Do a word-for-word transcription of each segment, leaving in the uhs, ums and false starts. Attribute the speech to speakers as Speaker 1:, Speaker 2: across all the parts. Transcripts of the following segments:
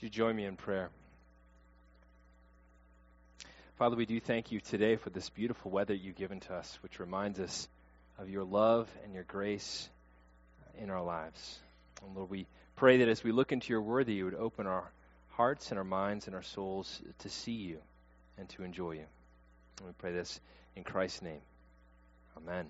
Speaker 1: Would you join me in prayer? Father, we do thank you today for this beautiful weather you've given to us, which reminds us of your love and your grace in our lives. And Lord, we pray that as we look into your word, that you would open our hearts and our minds and our souls to see you and to enjoy you. And we pray this in Christ's name. Amen.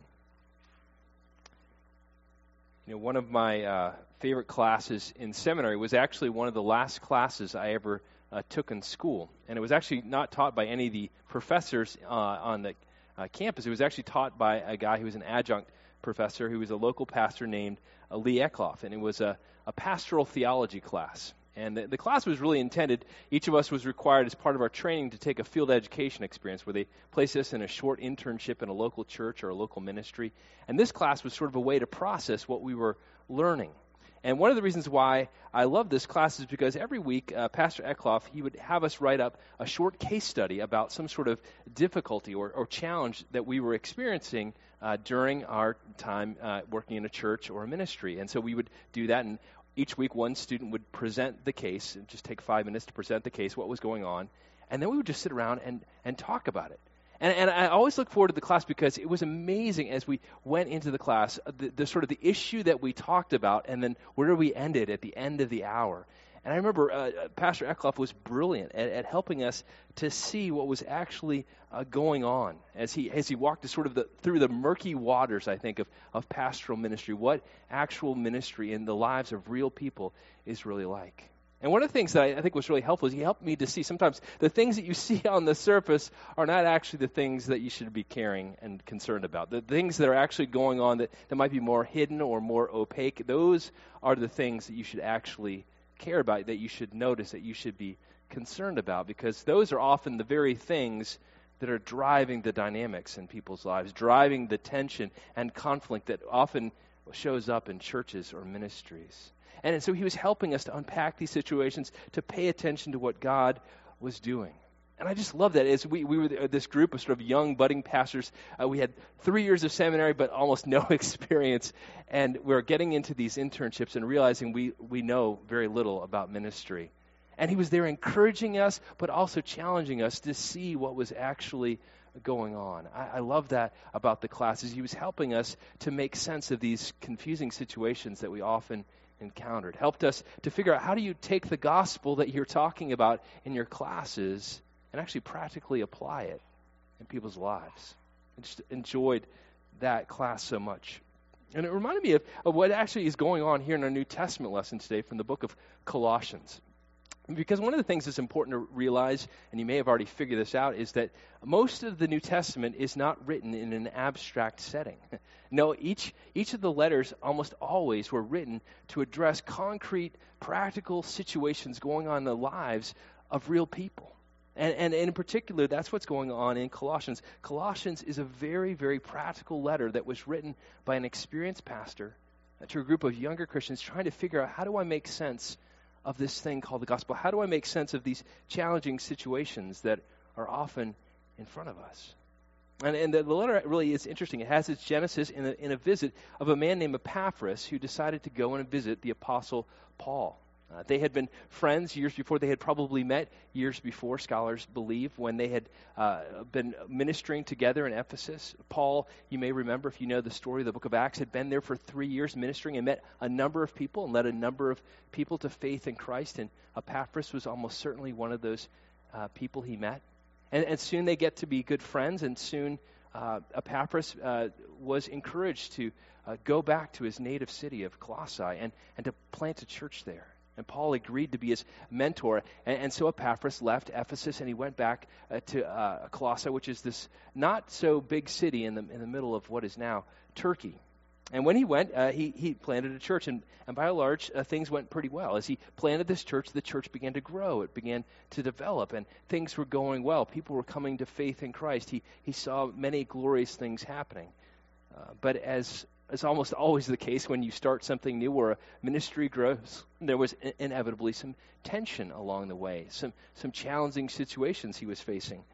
Speaker 1: You know, one of my uh, favorite classes in seminary was actually one of the last classes I ever uh, took in school. And it was actually not taught by any of the professors uh, on the uh, campus. It was actually taught by a guy who was an adjunct professor who was a local pastor named uh, Lee Eckloff. And it was a, a pastoral theology class. And the, the class was really intended, each of us was required as part of our training to take a field education experience where they placed us in a short internship in a local church or a local ministry. And this class was sort of a way to process what we were learning. And one of the reasons why I love this class is because every week, uh, Pastor Eckloff, he would have us write up a short case study about some sort of difficulty or, or challenge that we were experiencing uh, during our time uh, working in a church or a ministry. And so we would do that, and each week, one student would present the case, and just take five minutes to present the case, what was going on, and then we would just sit around and, and talk about it. And, and I always look forward to the class because it was amazing as we went into the class, the, the sort of the issue that we talked about, and then where we ended at the end of the hour. And I remember uh, Pastor Eckloff was brilliant at, at helping us to see what was actually uh, going on as he as he walked us sort of the, through the murky waters, I think, of, of pastoral ministry, what actual ministry in the lives of real people is really like. And one of the things that I, I think was really helpful is he helped me to see sometimes the things that you see on the surface are not actually the things that you should be caring and concerned about. The things that are actually going on that, that might be more hidden or more opaque, those are the things that you should actually care about, that you should notice, that you should be concerned about, because those are often the very things that are driving the dynamics in people's lives, driving the tension and conflict that often shows up in churches or ministries. And so he was helping us to unpack these situations, to pay attention to what God was doing. And I just love that. As we, we were this group of sort of young, budding pastors, uh, we had three years of seminary, but almost no experience. And we we're getting into these internships and realizing we, we know very little about ministry. And he was there encouraging us, but also challenging us to see what was actually going on. I, I love that about the classes. He was helping us to make sense of these confusing situations that we often encountered. Helped us to figure out, how do you take the gospel that you're talking about in your classes and actually practically apply it in people's lives. I just enjoyed that class so much. And it reminded me of, of what actually is going on here in our New Testament lesson today from the book of Colossians. Because one of the things that's important to realize, and you may have already figured this out, is that most of the New Testament is not written in an abstract setting. No, each each of the letters almost always were written to address concrete, practical situations going on in the lives of real people. And, and, and in particular, that's what's going on in Colossians. Colossians is a very, very practical letter that was written by an experienced pastor to a group of younger Christians trying to figure out, how do I make sense of this thing called the gospel? How do I make sense of these challenging situations that are often in front of us? And, and the, the letter really is interesting. It has its genesis in a, in a visit of a man named Epaphras who decided to go and visit the Apostle Paul. Uh, they had been friends years before. They had probably met years before, scholars believe, when they had uh, been ministering together in Ephesus. Paul, you may remember, if you know the story of the book of Acts, had been there for three years ministering and met a number of people and led a number of people to faith in Christ. And Epaphras was almost certainly one of those uh, people he met. And, and soon they get to be good friends, and soon uh, Epaphras uh, was encouraged to uh, go back to his native city of Colossae and, and to plant a church there. And Paul agreed to be his mentor. And, and so Epaphras left Ephesus and he went back uh, to uh, Colossae, which is this not so big city in the in the middle of what is now Turkey. And when he went, uh, he, he planted a church. And, and by and large, uh, things went pretty well. As he planted this church, the church began to grow. It began to develop. And things were going well. People were coming to faith in Christ. He, he saw many glorious things happening. Uh, but as It's almost always the case when you start something new or a ministry grows, there was in- inevitably some tension along the way, some some challenging situations he was facing.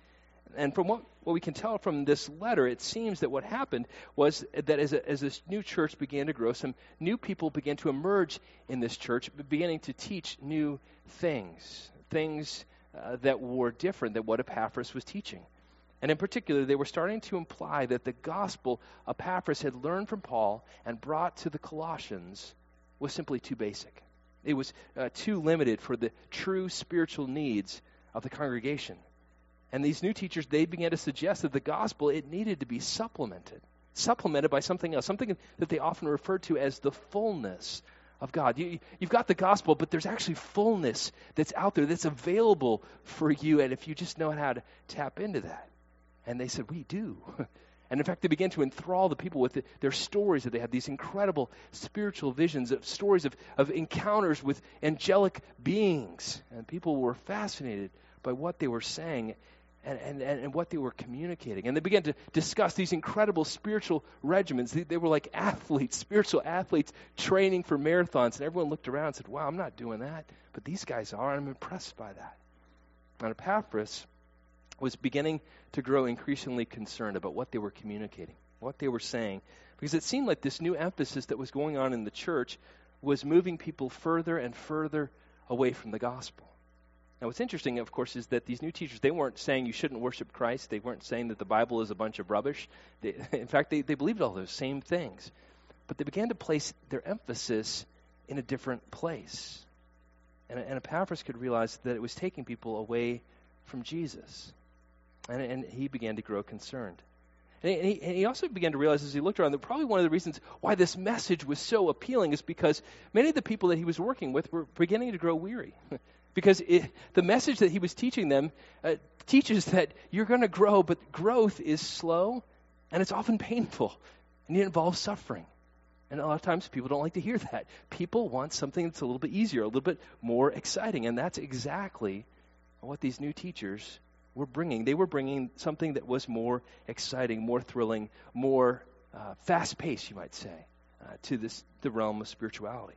Speaker 1: And from what, what we can tell from this letter, it seems that what happened was that as, a, as this new church began to grow, some new people began to emerge in this church, beginning to teach new things, things uh, that were different than what Epaphras was teaching. And in particular, they were starting to imply that the gospel Epaphras had learned from Paul and brought to the Colossians was simply too basic. It was uh, too limited for the true spiritual needs of the congregation. And these new teachers, they began to suggest that the gospel, it needed to be supplemented, supplemented by something else, something that they often referred to as the fullness of God. You, you've got the gospel, but there's actually fullness that's out there, that's available for you, and if you just know how to tap into that. And they said, we do. And in fact, they began to enthrall the people with the, their stories that they had, these incredible spiritual visions, of stories of, of encounters with angelic beings. And people were fascinated by what they were saying and, and, and what they were communicating. And they began to discuss these incredible spiritual regimens. They, they were like athletes, spiritual athletes training for marathons. And everyone looked around and said, wow, I'm not doing that. But these guys are. I'm impressed by that. And Epaphras was beginning to grow increasingly concerned about what they were communicating, what they were saying, because it seemed like this new emphasis that was going on in the church was moving people further and further away from the gospel. Now, what's interesting, of course, is that these new teachers, they weren't saying you shouldn't worship Christ. They weren't saying that the Bible is a bunch of rubbish. They, in fact, they, they believed all those same things. But they began to place their emphasis in a different place. And, and Epaphras could realize that it was taking people away from Jesus. And, and he began to grow concerned. And he, and, he, and he also began to realize as he looked around that probably one of the reasons why this message was so appealing is because many of the people that he was working with were beginning to grow weary. Because it, the message that he was teaching them uh, teaches that you're going to grow, but growth is slow, and it's often painful, and it involves suffering. And a lot of times people don't like to hear that. People want something that's a little bit easier, a little bit more exciting, and that's exactly what these new teachers were bringing. They were bringing something that was more exciting, more thrilling, more uh, fast-paced, you might say, uh, to this the realm of spirituality.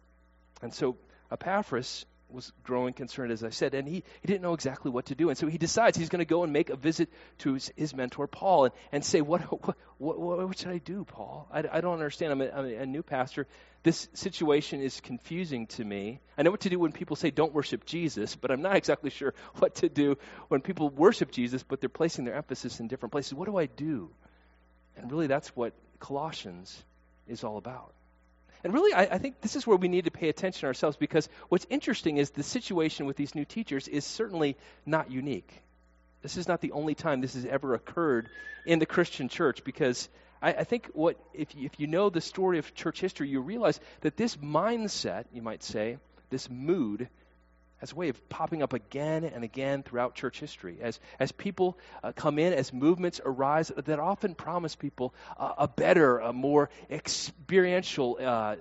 Speaker 1: And so Epaphras was growing concerned, as I said, and he, he didn't know exactly what to do. And so he decides he's going to go and make a visit to his, his mentor, Paul, and, and say, what, what what what should I do, Paul? I, I don't understand. I'm a, I'm a new pastor. This situation is confusing to me. I know what to do when people say don't worship Jesus, but I'm not exactly sure what to do when people worship Jesus, but they're placing their emphasis in different places. What do I do? And really that's what Colossians is all about. And really, I, I think this is where we need to pay attention ourselves, because what's interesting is the situation with these new teachers is certainly not unique. This is not the only time this has ever occurred in the Christian church, because I, I think what if you, if you know the story of church history, you realize that this mindset, you might say, this mood, has a way of popping up again and again throughout church history. As as people uh, come in, as movements arise that often promise people uh, a better, a more experiential uh, uh,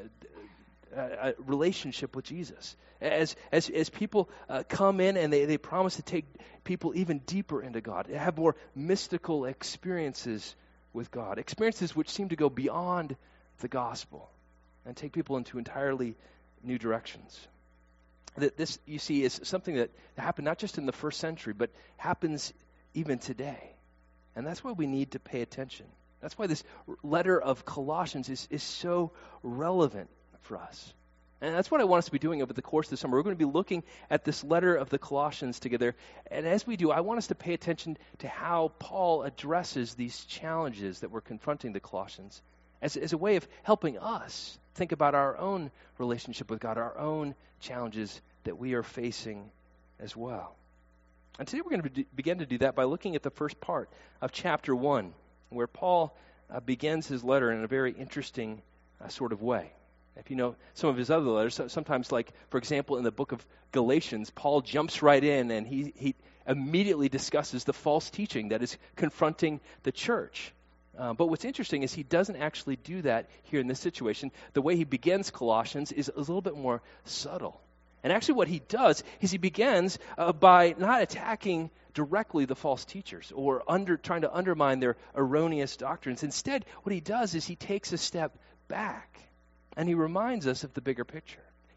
Speaker 1: uh, uh, relationship with Jesus. As as as people uh, come in and they, they promise to take people even deeper into God, have more mystical experiences with God, experiences which seem to go beyond the gospel and take people into entirely new directions. That this, you see, is something that happened not just in the first century, but happens even today. And that's why we need to pay attention. That's why this letter of Colossians is, is so relevant for us. And that's what I want us to be doing over the course of the summer. We're going to be looking at this letter of the Colossians together. And as we do, I want us to pay attention to how Paul addresses these challenges that we're confronting the Colossians as, as a way of helping us think about our own relationship with God, our own challenges that we are facing as well. And today we're going to be, begin to do that by looking at the first part of chapter one, where Paul uh, begins his letter in a very interesting uh, sort of way. If you know some of his other letters, sometimes like, for example, in the book of Galatians, Paul jumps right in and he, he immediately discusses the false teaching that is confronting the church. Uh, but what's interesting is he doesn't actually do that here in this situation. The way he begins Colossians is a little bit more subtle. And actually what he does is he begins uh, by not attacking directly the false teachers or under trying to undermine their erroneous doctrines. Instead, what he does is he takes a step back and he reminds us of the bigger picture.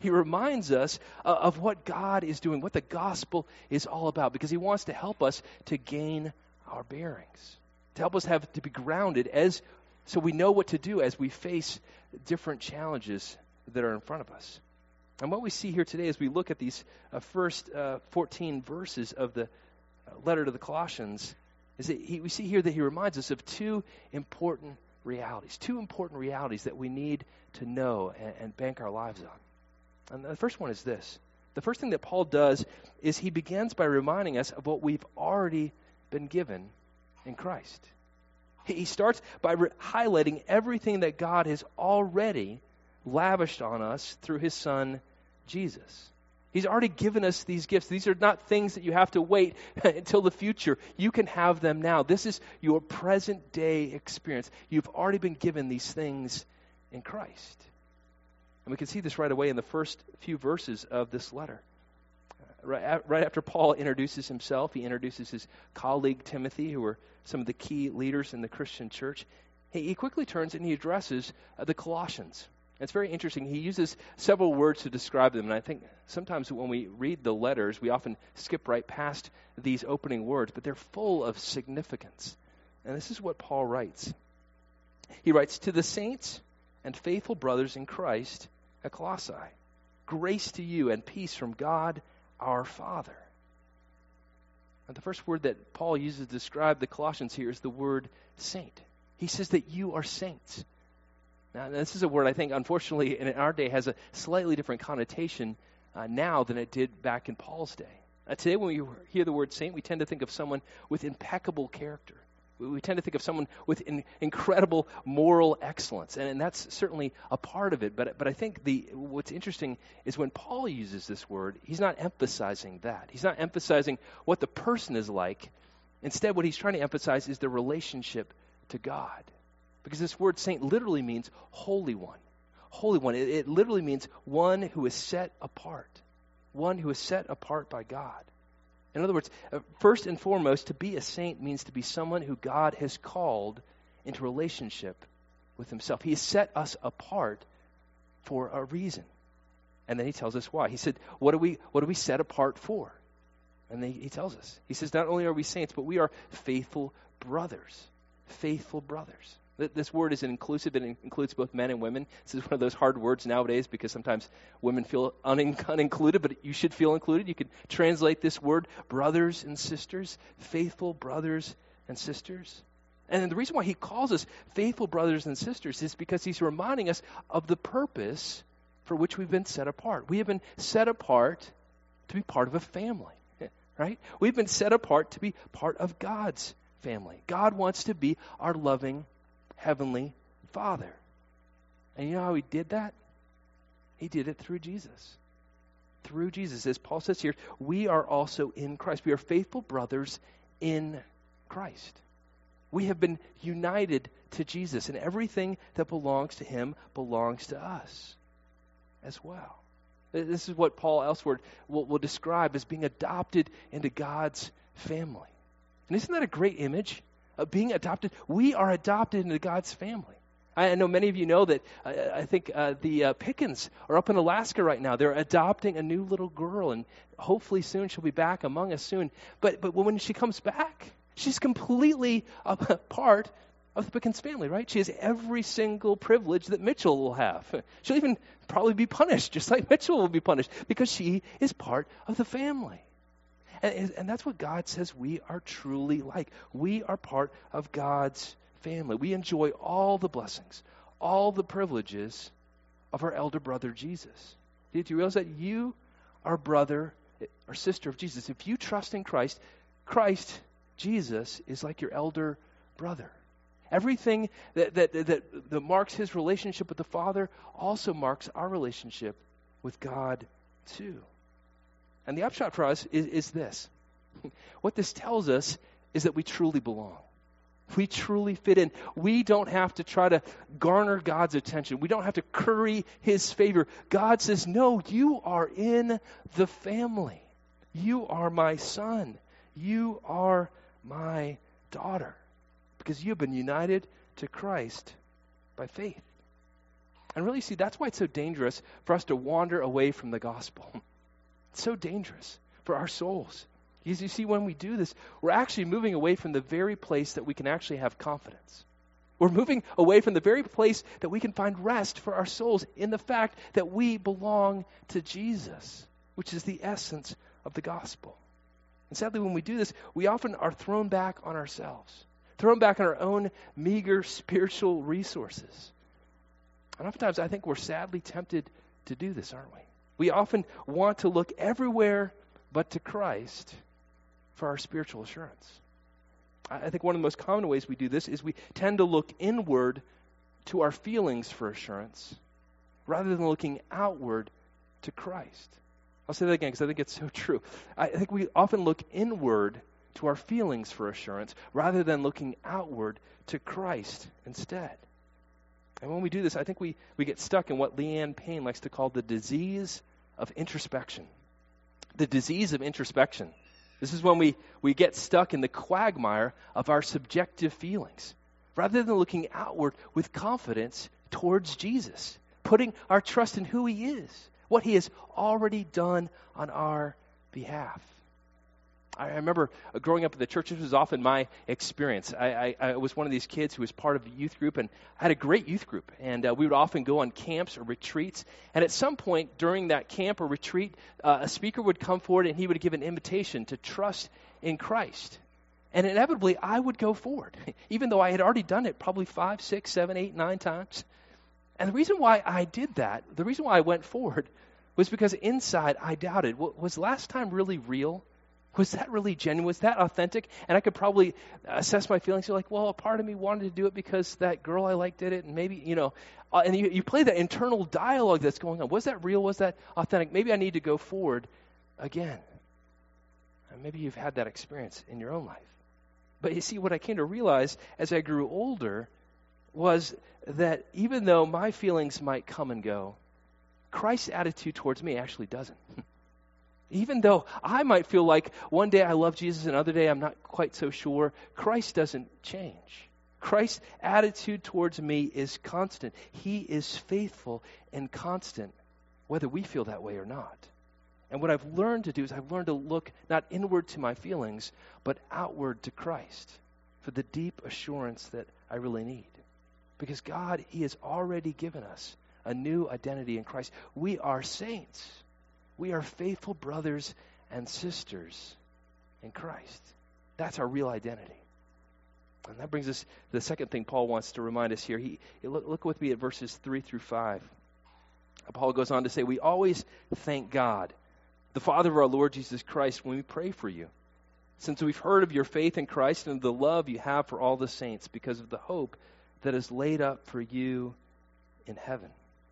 Speaker 1: He reminds us uh, of what God is doing, what the gospel is all about, because he wants to help us to gain our bearings, to help us have to be grounded as so we know what to do as we face different challenges that are in front of us. And what we see here today as we look at these uh, first uh, fourteen verses of the letter to the Colossians is that he, we see here that he reminds us of two important realities, two important realities that we need to know and, and bank our lives on. And the first one is this. The first thing that Paul does is he begins by reminding us of what we've already been given in Christ. He, he starts by re- highlighting everything that God has already lavished on us through his Son, Jesus. He's already given us these gifts. These are not things that you have to wait until the future. You can have them now. This is your present day experience. You've already been given these things in Christ. And we can see this right away in the first few verses of this letter. Right, right after Paul introduces himself, he introduces his colleague Timothy, who are some of the key leaders in the Christian church. He, he quickly turns and he addresses uh, the Colossians. It's very interesting. He uses several words to describe them, and I think sometimes when we read the letters, we often skip right past these opening words, but they're full of significance. And this is what Paul writes. He writes, "To the saints and faithful brothers in Christ at Colossae, grace to you and peace from God our Father." And the first word that Paul uses to describe the Colossians here is the word saint. He says that you are saints. Now, this is a word I think, unfortunately, in our day has a slightly different connotation uh, now than it did back in Paul's day. Uh, today, when we hear the word saint, we tend to think of someone with impeccable character. We, we tend to think of someone with in, incredible moral excellence, and, and that's certainly a part of it. But but I think the what's interesting is when Paul uses this word, he's not emphasizing that. He's not emphasizing what the person is like. Instead, what he's trying to emphasize is the relationship to God. Because this word saint literally means holy one. Holy one. It, it literally means one who is set apart. One who is set apart by God. In other words, uh, first and foremost, to be a saint means to be someone who God has called into relationship with himself. He has set us apart for a reason. And then he tells us why. He said, what are we, what are we set apart for? And then he tells us. He says, not only are we saints, but we are faithful brothers. Faithful brothers. This word is inclusive. It includes both men and women. This is one of those hard words nowadays because sometimes women feel un- unincluded, but you should feel included. You can translate this word brothers and sisters, faithful brothers and sisters. And the reason why he calls us faithful brothers and sisters is because he's reminding us of the purpose for which we've been set apart. We have been set apart to be part of a family, right? We've been set apart to be part of God's family. God wants to be our loving Heavenly Father. And you know how he did that? He did it through Jesus. Through Jesus. As Paul says here, we are also in Christ. We are faithful brothers in Christ. We have been united to Jesus, and everything that belongs to him belongs to us as well. This is what Paul elsewhere will, will describe as being adopted into God's family. And isn't that a great image? Of being adopted. We are adopted into God's family. I know many of you know that uh, I think uh, the uh, Pickens are up in Alaska right now. They're adopting a new little girl, and hopefully soon she'll be back among us soon. But but when she comes back, she's completely a part of the Pickens family, right? She has every single privilege that Mitchell will have. She'll even probably be punished, just like Mitchell will be punished, because she is part of the family. And, and that's what God says we are truly like. We are part of God's family. We enjoy all the blessings, all the privileges of our elder brother Jesus. Did you realize that you are brother or sister of Jesus? If you trust in Christ, Christ, Jesus, is like your elder brother. Everything that, that, that, that marks his relationship with the Father also marks our relationship with God too. And the upshot for us is, is this. What this tells us is that we truly belong. We truly fit in. We don't have to try to garner God's attention. We don't have to curry his favor. God says, no, you are in the family. You are my son. You are my daughter. Because you've been united to Christ by faith. And really, see, that's why it's so dangerous for us to wander away from the gospel. It's so dangerous for our souls. Because you see, when we do this, we're actually moving away from the very place that we can actually have confidence. We're moving away from the very place that we can find rest for our souls in the fact that we belong to Jesus, which is the essence of the gospel. And sadly, when we do this, we often are thrown back on ourselves, thrown back on our own meager spiritual resources. And oftentimes, I think we're sadly tempted to do this, aren't we? We often want to look everywhere but to Christ for our spiritual assurance. I think one of the most common ways we do this is we tend to look inward to our feelings for assurance rather than looking outward to Christ. I'll say that again because I think it's so true. I think we often look inward to our feelings for assurance rather than looking outward to Christ instead. And when we do this, I think we, we get stuck in what Leanne Payne likes to call the disease of introspection. The disease of introspection. This is when we, we get stuck in the quagmire of our subjective feelings, rather than looking outward with confidence towards Jesus, putting our trust in who he is, what he has already done on our behalf. I remember growing up in the church, this was often my experience. I, I, I was one of these kids who was part of a youth group, and I had a great youth group. And uh, we would often go on camps or retreats. And at some point during that camp or retreat, uh, a speaker would come forward and he would give an invitation to trust in Christ. And inevitably, I would go forward, even though I had already done it probably five, six, seven, eight, nine times. And the reason why I did that, the reason why I went forward, was because inside I doubted, was last time really real? Was that really genuine? Was that authentic? And I could probably assess my feelings. You're like, well, a part of me wanted to do it because that girl I liked did it. And maybe, you know, uh, and you, you play that internal dialogue that's going on. Was that real? Was that authentic? Maybe I need to go forward again. And maybe you've had that experience in your own life. But you see, what I came to realize as I grew older was that even though my feelings might come and go, Christ's attitude towards me actually doesn't. Even though I might feel like one day I love Jesus and another day I'm not quite so sure, Christ doesn't change. Christ's attitude towards me is constant. He is faithful and constant, whether we feel that way or not. And what I've learned to do is I've learned to look not inward to my feelings, but outward to Christ for the deep assurance that I really need. Because God, he has already given us a new identity in Christ. We are saints. We are faithful brothers and sisters in Christ. That's our real identity. And that brings us to the second thing Paul wants to remind us here. He, look, look with me at verses three through five. Paul goes on to say, we always thank God, the Father of our Lord Jesus Christ, when we pray for you, since we've heard of your faith in Christ and the love you have for all the saints because of the hope that is laid up for you in heaven.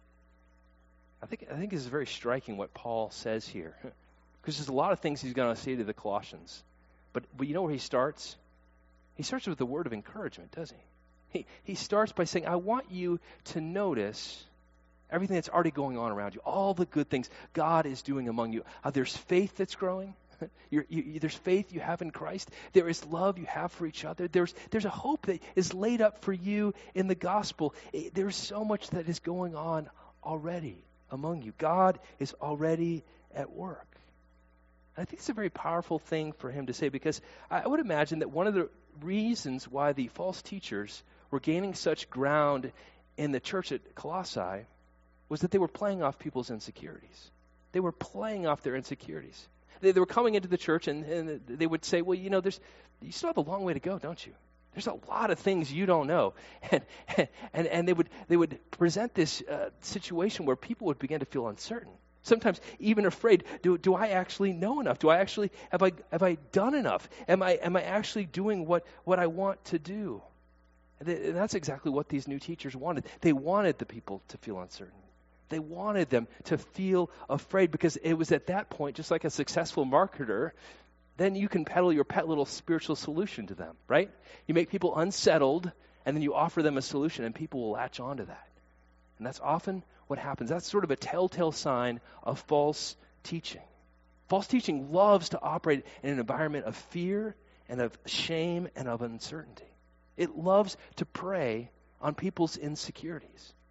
Speaker 1: I think I think this is very striking what Paul says here, because there's a lot of things he's going to say to the Colossians. But, but you know where he starts? He starts with a word of encouragement, doesn't he? He, he starts by saying, I want you to notice everything that's already going on around you, all the good things God is doing among you. Uh, there's faith that's growing. You're, you, there's faith you have in Christ. There is love you have for each other. There's there's a hope that is laid up for you in the gospel. It, there's so much that is going on already among you. God is already at work. And I think it's a very powerful thing for him to say, because I would imagine that one of the reasons why the false teachers were gaining such ground in the church at Colossae was that they were playing off people's insecurities. They were playing off their insecurities. They, they were coming into the church and, and they would say, well, you know, there's you still have a long way to go, don't you? There's a lot of things you don't know. And and, and they would they would present this uh, situation where people would begin to feel uncertain. Sometimes even afraid, do do I actually know enough? Do I actually have I have I done enough? Am I am I actually doing what, what I want to do? And, they, and that's exactly what these new teachers wanted. They wanted the people to feel uncertain. They wanted them to feel afraid, because it was at that point, just like a successful marketer, then you can peddle your pet little spiritual solution to them, right? You make people unsettled, and then you offer them a solution, and people will latch on to that. And that's often what happens. That's sort of a telltale sign of false teaching. False teaching loves to operate in an environment of fear and of shame and of uncertainty. It loves to prey on people's insecurities.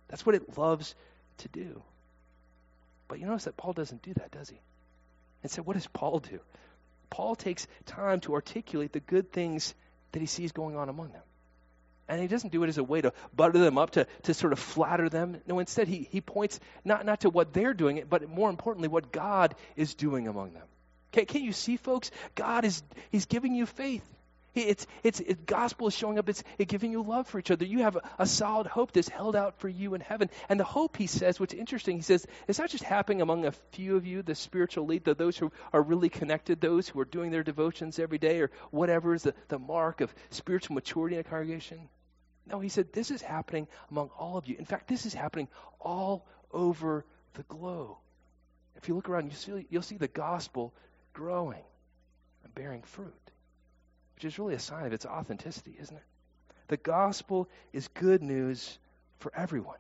Speaker 1: That's what it loves to do. But you notice that Paul doesn't do that, does he? And so what does Paul do? Paul takes time to articulate the good things that he sees going on among them. And he doesn't do it as a way to butter them up, to, to sort of flatter them. No, instead he, he points not, not to what they're doing, but more importantly, what God is doing among them. Can, can you see, folks? God is he's giving you faith. He, it's, it's, it, gospel is showing up. It's it giving you love for each other. You have a, a solid hope that's held out for you in heaven. And the hope, he says, what's interesting, he says, it's not just happening among a few of you, the spiritual elite, the, those who are really connected, those who are doing their devotions every day or whatever is the, the mark of spiritual maturity in a congregation. No, he said, this is happening among all of you. In fact, this is happening all over the globe. If you look around, you see, you'll see the gospel growing and bearing fruit, which is really a sign of its authenticity, isn't it? The gospel is good news for everyone.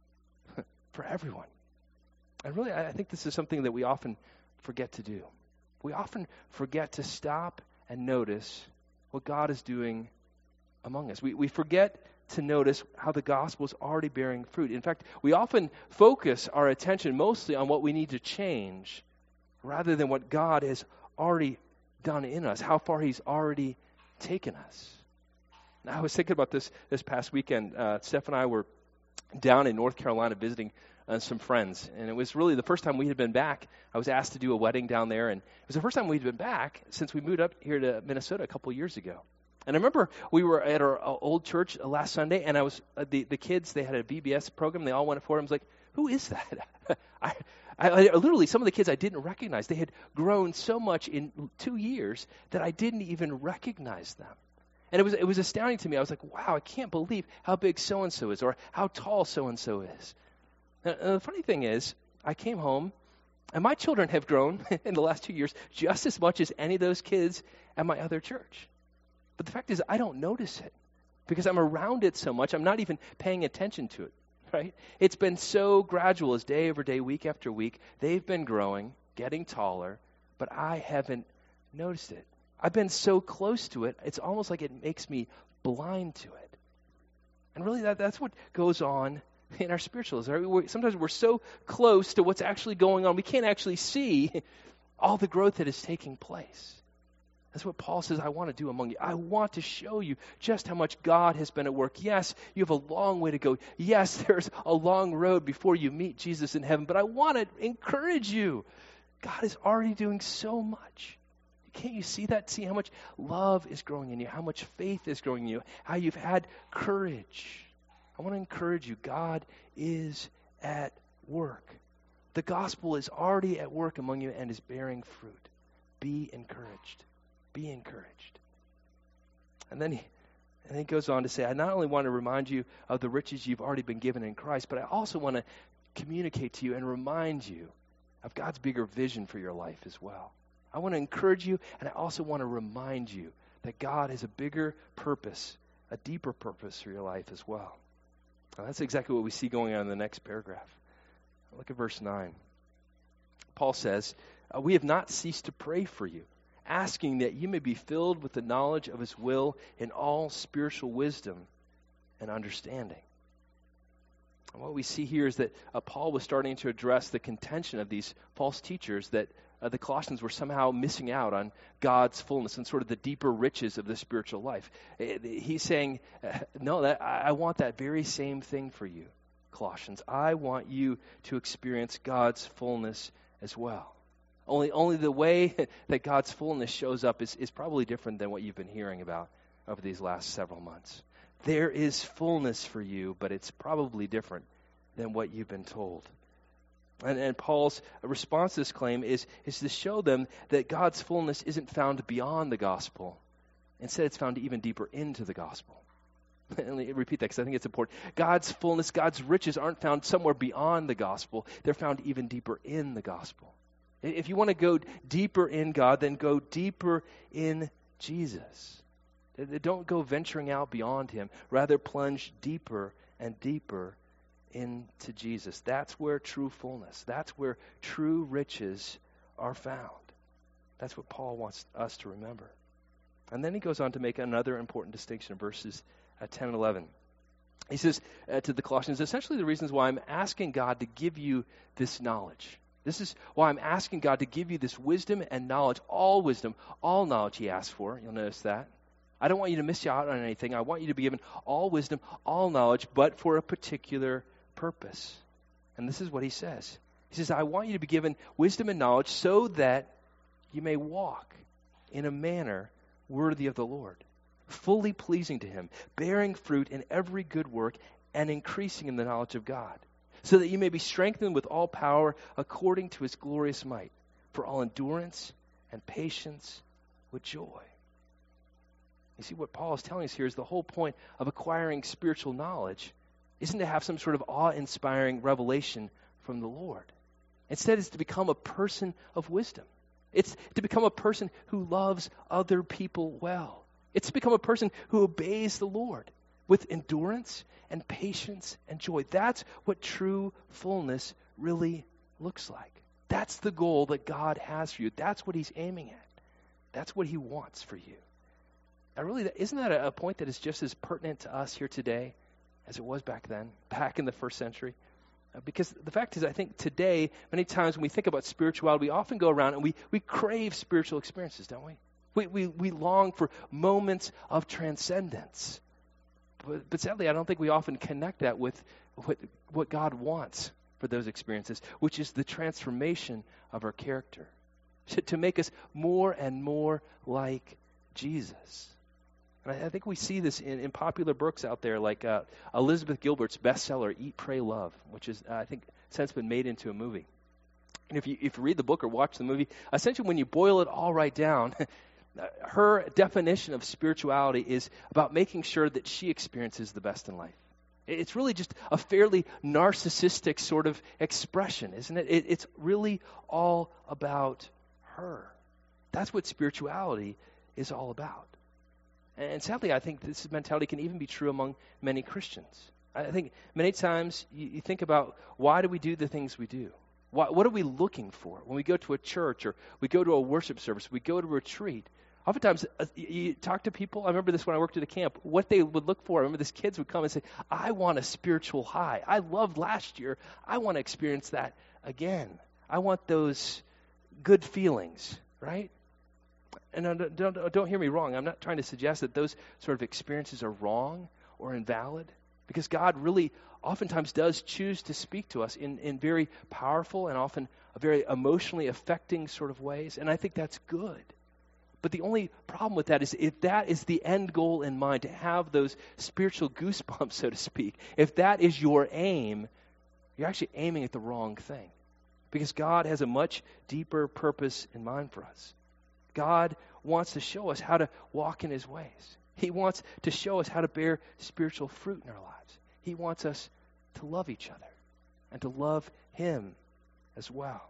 Speaker 1: For everyone. And really, I think this is something that we often forget to do. We often forget to stop and notice what God is doing among us. We, we forget to notice how the gospel is already bearing fruit. In fact, we often focus our attention mostly on what we need to change rather than what God has already done in us, how far he's already taken us. Now, I was thinking about this this past weekend. Uh, Steph and I were down in North Carolina visiting uh, some friends, and it was really the first time we had been back. I was asked to do a wedding down there, and it was the first time we'd been back since we moved up here to Minnesota a couple years ago. And I remember we were at our uh, old church uh, last Sunday, and I was uh, the the kids. They had a V B S program. They all went for it. I was like, "Who is that?" I, I, I literally some of the kids I didn't recognize. They had grown so much in two years that I didn't even recognize them. And it was it was astounding to me. I was like, "Wow, I can't believe how big so and so is, or how tall so and so is." And, and the funny thing is, I came home, and my children have grown in the last two years just as much as any of those kids at my other church. But the fact is, I don't notice it because I'm around it so much. I'm not even paying attention to it, right? It's been so gradual as day over day, week after week. They've been growing, getting taller, but I haven't noticed it. I've been so close to it, it's almost like it makes me blind to it. And really, that, that's what goes on in our spiritual lives. Right? We're, sometimes we're so close to what's actually going on, we can't actually see all the growth that is taking place. That's what Paul says, I want to do among you. I want to show you just how much God has been at work. Yes, you have a long way to go. Yes, there's a long road before you meet Jesus in heaven, but I want to encourage you. God is already doing so much. Can't you see that? See how much love is growing in you, how much faith is growing in you, how you've had courage. I want to encourage you. God is at work. The gospel is already at work among you and is bearing fruit. Be encouraged. Be encouraged. And then he, and then he goes on to say, I not only want to remind you of the riches you've already been given in Christ, but I also want to communicate to you and remind you of God's bigger vision for your life as well. I want to encourage you, and I also want to remind you that God has a bigger purpose, a deeper purpose for your life as well. Now, that's exactly what we see going on in the next paragraph. Look at verse nine. Paul says, uh, we have not ceased to pray for you, asking that you may be filled with the knowledge of his will in all spiritual wisdom and understanding. And what we see here is that uh, Paul was starting to address the contention of these false teachers that Uh, the Colossians were somehow missing out on God's fullness and sort of the deeper riches of the spiritual life. Uh, he's saying, uh, no, that, I, I want that very same thing for you, Colossians. I want you to experience God's fullness as well. Only only the way that God's fullness shows up is, is probably different than what you've been hearing about over these last several months. There is fullness for you, but it's probably different than what you've been told. And, and Paul's response to this claim is, is to show them that God's fullness isn't found beyond the gospel. Instead, it's found even deeper into the gospel. Let me repeat that because I think it's important. God's fullness, God's riches aren't found somewhere beyond the gospel. They're found even deeper in the gospel. If you want to go deeper in God, then go deeper in Jesus. Don't go venturing out beyond him. Rather, plunge deeper and deeper into Jesus. That's where true fullness, that's where true riches are found. That's what Paul wants us to remember. And then he goes on to make another important distinction in verses uh, ten and eleven. He says uh, to the Colossians, essentially the reasons why I'm asking God to give you this knowledge. This is why I'm asking God to give you this wisdom and knowledge, all wisdom, all knowledge he asks for. You'll notice that. I don't want you to miss out on anything. I want you to be given all wisdom, all knowledge, but for a particular purpose. And this is what he says. He says, I want you to be given wisdom and knowledge so that you may walk in a manner worthy of the Lord, fully pleasing to him, bearing fruit in every good work and increasing in the knowledge of God, so that you may be strengthened with all power according to his glorious might, for all endurance and patience with joy. You see, what Paul is telling us here is the whole point of acquiring spiritual knowledge isn't to have some sort of awe-inspiring revelation from the Lord. Instead, it's to become a person of wisdom. It's to become a person who loves other people well. It's to become a person who obeys the Lord with endurance and patience and joy. That's what true fullness really looks like. That's the goal that God has for you. That's what he's aiming at. That's what he wants for you. Now, really, isn't that a point that is just as pertinent to us here today as it was back then, back in the first century? Uh, because the fact is, I think today, many times when we think about spirituality, we often go around and we, we crave spiritual experiences, don't we? We, we we long for moments of transcendence. But, but sadly, I don't think we often connect that with what, what God wants for those experiences, which is the transformation of our character, to, to make us more and more like Jesus. And I, I think we see this in, in popular books out there, like uh, Elizabeth Gilbert's bestseller, Eat, Pray, Love, which is, uh, I think, since been made into a movie. And if you if you read the book or watch the movie, essentially when you boil it all right down, her definition of spirituality is about making sure that she experiences the best in life. It's really just a fairly narcissistic sort of expression, isn't it? it it's really all about her. That's what spirituality is all about. And sadly, I think this mentality can even be true among many Christians. I think many times you, you think about, why do we do the things we do? Why, what are we looking for when we go to a church or we go to a worship service, we go to a retreat? Oftentimes, uh, you, you talk to people. I remember this when I worked at a camp. What they would look for, I remember these kids would come and say, I want a spiritual high. I loved last year. I want to experience that again. I want those good feelings, right? And don't, don't, don't hear me wrong. I'm not trying to suggest that those sort of experiences are wrong or invalid, because God really oftentimes does choose to speak to us in, in very powerful and often very emotionally affecting sort of ways, and I think that's good. But the only problem with that is if that is the end goal in mind, to have those spiritual goosebumps, so to speak, if that is your aim, you're actually aiming at the wrong thing, because God has a much deeper purpose in mind for us. God wants to show us how to walk in his ways. He wants to show us how to bear spiritual fruit in our lives. He wants us to love each other and to love him as well.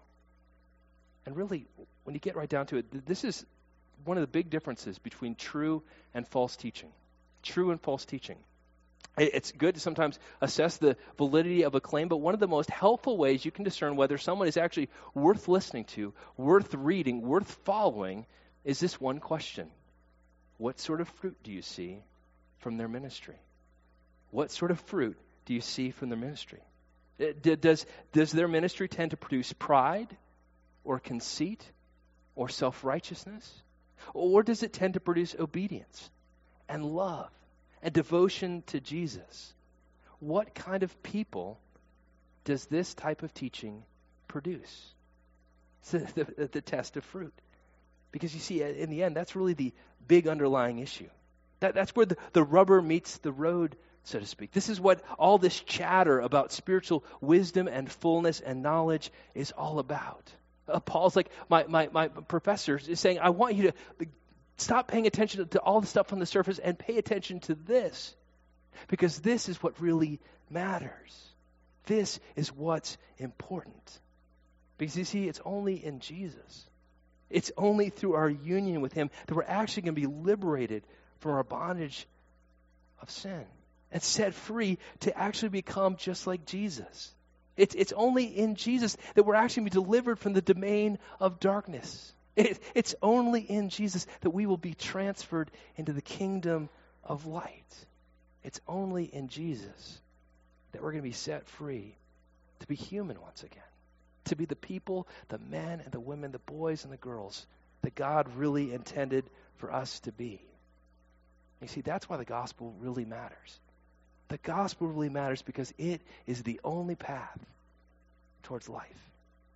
Speaker 1: And really, when you get right down to it, this is one of the big differences between true and false teaching. True and false teaching. It's good to sometimes assess the validity of a claim, but one of the most helpful ways you can discern whether someone is actually worth listening to, worth reading, worth following, is this one question. What sort of fruit do you see from their ministry? What sort of fruit do you see from their ministry? Does, does their ministry tend to produce pride or conceit or self-righteousness? Or does it tend to produce obedience and love and devotion to Jesus? What kind of people does this type of teaching produce? It's the, the, the test of fruit. Because you see, in the end, that's really the big underlying issue. That, that's where the, the rubber meets the road, so to speak. This is what all this chatter about spiritual wisdom and fullness and knowledge is all about. Uh, Paul's like, my, my, my professor is saying, I want you to stop paying attention to all the stuff on the surface and pay attention to this. Because this is what really matters. This is what's important. Because you see, it's only in Jesus. It's only through our union with him that we're actually going to be liberated from our bondage of sin and set free to actually become just like Jesus. It's, it's only in Jesus that we're actually going to be delivered from the domain of darkness. It, it's only in Jesus that we will be transferred into the kingdom of light. It's only in Jesus that we're going to be set free to be human once again, to be the people, the men and the women, the boys and the girls that God really intended for us to be. You see, that's why the gospel really matters. The gospel really matters because it is the only path towards life.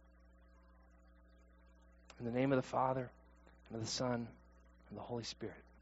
Speaker 1: In the name of the Father, and of the Son, and the Holy Spirit.